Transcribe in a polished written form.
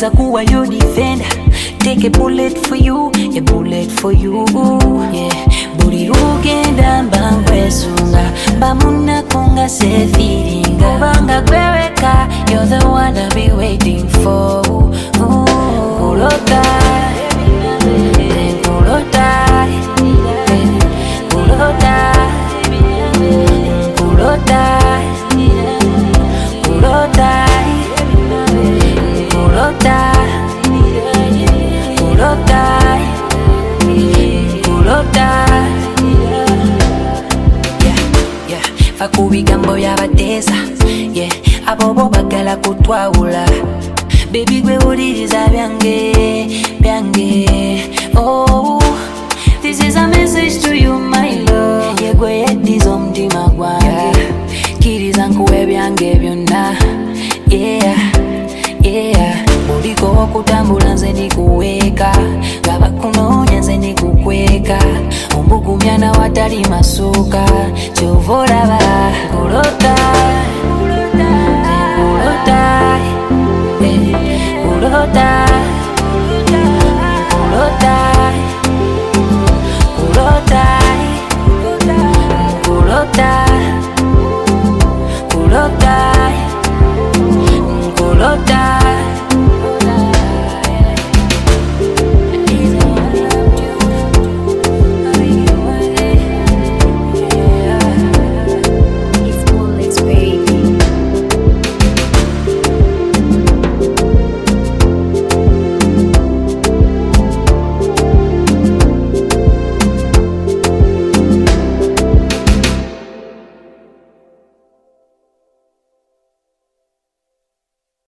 nza kuwa your defender. Take a bullet for you, a bullet for you. Yeah, buri rugenda mbangwesunga bamuna konga se feelinga banga kweweka. You're the one I'll be waiting for. Kulota, kulota, kulota, kulota, kulota, kulota, kulota, kulota. Yeah, fakubigambo yabateza. Yeah, abobo bagala kutwawula. Baby gwe uliriza byange, byange. Oh, this is a message to you, my love. Yeah, gwe yediza omutima gwange. Kiriza nkuwe byange byonna. Yeah, yeah. Buliko okutambula nze nikuweeka. Gabakunoonya nze nikukweka. Ombugumya na watali masuuka. Kyova olaba kulota, kulota, kulota.